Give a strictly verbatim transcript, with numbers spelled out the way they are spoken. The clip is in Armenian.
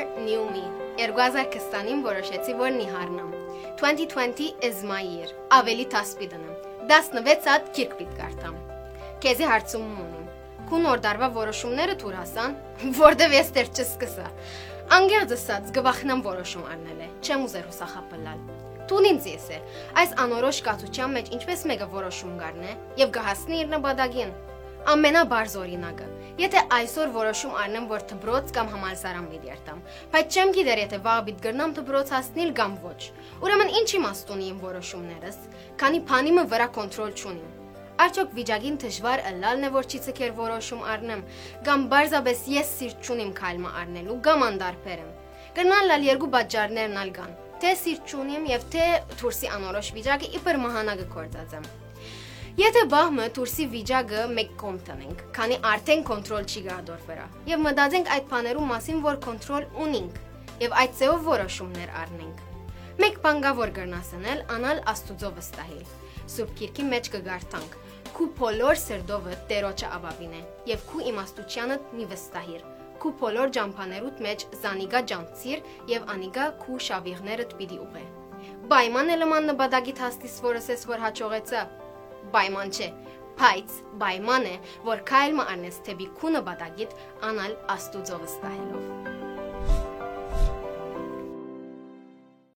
new me։ երկու հազար քսանին որոշեցի, որ նիհարնամ։ twenty twenty is my year։ Ավելի տասպի դնեմ։ տասնվեց հատ քիրք պիտ կարտամ։ Քեզի հարցում ունեմ։ Քու նոր դարվա որոշումները թուր հասան, որտեվ ես դեռ չսկսա։ Անգերձ ասած գվախնամ որոշում առնել է, չեմ ուզեր հուսախապլալ։ Տուն ինձ ես է, այս անորոշ կացության մեջ ինչպես մեկը որոշում գարնե եւ գահասնի իր նպատակին։ Ամենաբարձ օրինակը, եթե այսօր որոշում առնեմ, որ դպրոց կամ համալսարան պիտի երթամ, բայց չեմ գիտեր եթե վաղ պիտի գրնամ դպրոց հասնել կամ ոչ։ Ուրեմն ինչ իմաստ ունի իմ որոշումներս, քանի փանիմը վրա կոնտրոլ չունիմ։ Արդյոք վիճակին դժվար ըլլալն է, որ չի ցկեր որոշում առնեմ, կամ բարձաբես ես սիրտ չունիմ քայլը առնելու, կամ անդարբերեմ։ Կրնան լալ երկու պատճառներն ալ կան, թե սիրտ չունիմ եւ թե դուրսի անորոշ վիճակը իբր մահանակը կործածեմ։ Եթե բահմը դուրսի վիճակը մեկ կողմ տնենք, քանի արդեն կոնտրոլ չի գադոր վրա, եւ մտածենք այդ բաներու մասին, որ կոնտրոլ ունենք, եւ այդ ծեով որոշումներ առնենք։ Մեկ բան կա, որ կրնասնել, անալ Աստուծո վստահել։ Սուրբ Գիրքի մեջ կգարտանք. Քու բոլոր սրդովը Տերոջը աբավին է, եւ քու իմաստությանդ մի վստահիր։ Քու բոլոր ջամփաներուդ մեջ զանիգա ջանցիր եւ անիգա քու շավիղներդ պիտի ուղե։ Պայման է լման նպատակիդ հասնիս, որս ես որ հաջողեցա։ Պայման չէ, բայց պայման է, որ քայլը առնես թեպի քու նպատակիդ անալ Աստուծո վստահելով։